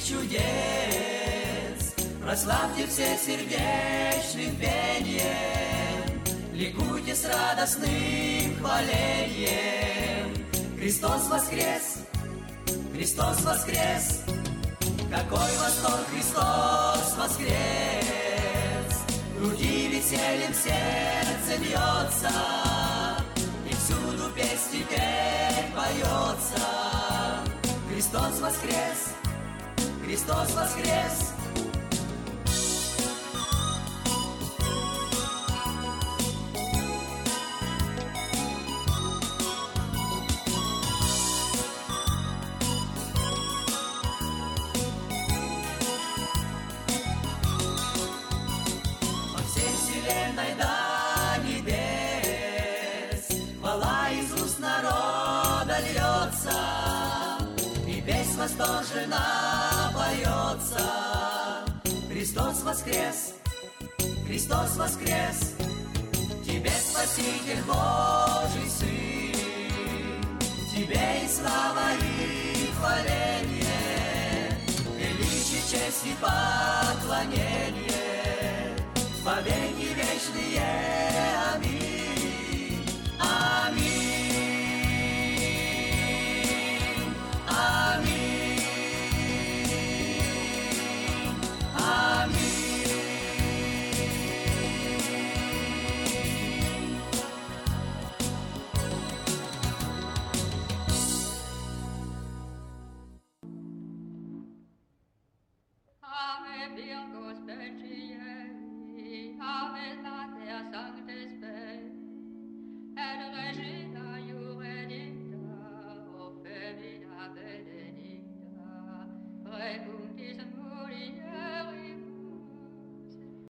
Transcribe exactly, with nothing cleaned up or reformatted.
чудес. Прославьте все сердечным пением, ликуйте с радостным хвалением. Христос воскрес! Христос воскрес! Какой восторг! Христос воскрес! В груди весельем сердце бьется, и всюду песнь теперь поется. Христос воскрес! Христос воскрес! До небес хвала из уст народа льется, и песнь восторженно поется. Христос воскрес! Христос воскрес! Тебе, Спаситель Божий Сын, тебе и слава, и хваление, величие, честь и поклонение во веки вечные. Аминь. Аминь. Аминь. Аминь. Ave fiocos Peciei, Ave Latea Sancte Spes.